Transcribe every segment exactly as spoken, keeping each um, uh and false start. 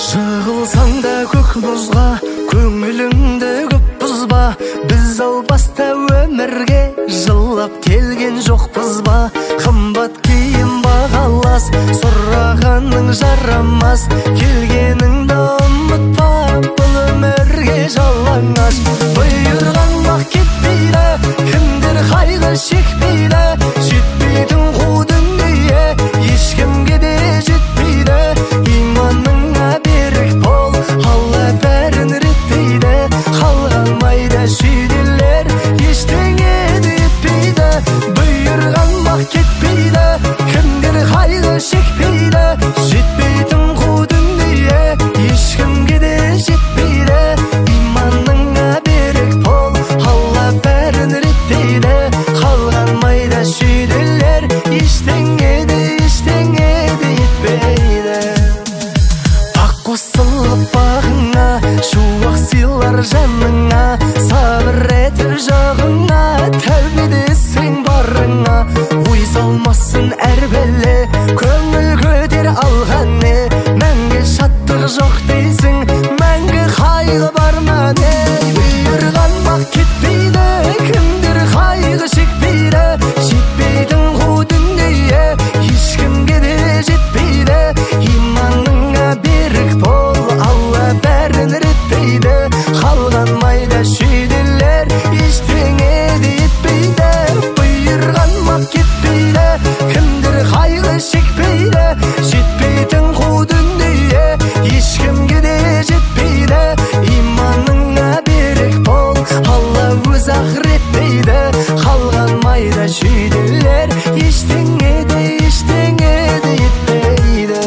Жығылсаң да көк мұзға, көңіліңді көп бұзба. Біз албаста өмірге жылап келген жоқпыз ба? Қымбат киім бағалас, сұрағаның жарамас. Келгеніңді ұмытпа, бұл өмірге жалаңаш. Бұйырған бақ кетпейді, кімдер қайғы шекпейді. Жетпейтін қу дүние ешкімге де жетпейді. Иманыңа берік бол, Алла бәрін реттейді. Қалған майда шүйделер ештеңе де етпейді. Бұйырған бақ кетпейді, кімдер қайғы шекпейді. Жетпейтін қу дүние ешкімге де жетпейді. Иманыңа берік бол, Алла бәрін реттейді. Қалған майда шүйделер ештеңе де ештеңе де етпейді. Ақ қосылып бағыңа, шуақ сыйлар жаныңа. Сабыр етіп жағыңа, тәубе десең барыңа. Ой салмасын әр бәле, көңіл көтер алған не. Мәңгі шаттық жоқ дейсің, мәңгі қайғы бар ма не? Бұйырған бақ кетпейді, кімдер қайғы шекпейді. Жетпейтін қу дүние ешкімге де жетпейді. Иманыңа берік бол, Алла бәрін реттейді. Қалған майда шүйделер ештеңе де етпейді. Бұйырған бақ кетпейді, кімдер қайғы шекпейді. Жетпейтін қу дүние ешкімге де жетпейді. Иманыңа берік бол, Алла өз ақыреттейді. Қалған майда шүйделер ештеңе де ештеңе де етпейді.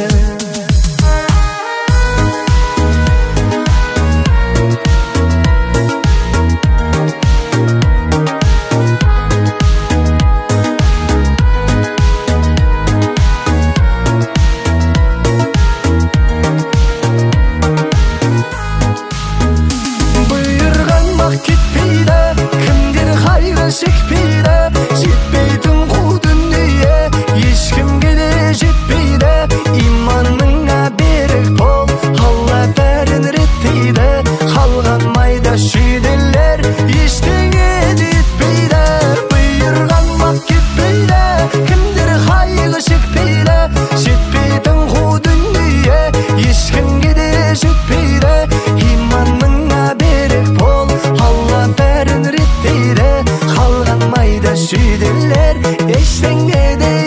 Бұйырған бақ кетпейді, кімдер қайғы шекпейді. Жетпейтін қу дүние ешкімге де жетпейді. Иманыңа берік бол, Алла бәрін реттейді. Қалған майда шүйделер ештеңе де етпейді. Бұйырған бақ кетпейді, кімдер қайғы шекпейді. Жетпейтін қу дүние ешкімге де жетпейді. Иманыңа берік бол, Алла бәрін реттейді. Қалған майда шүйделер ештеңе де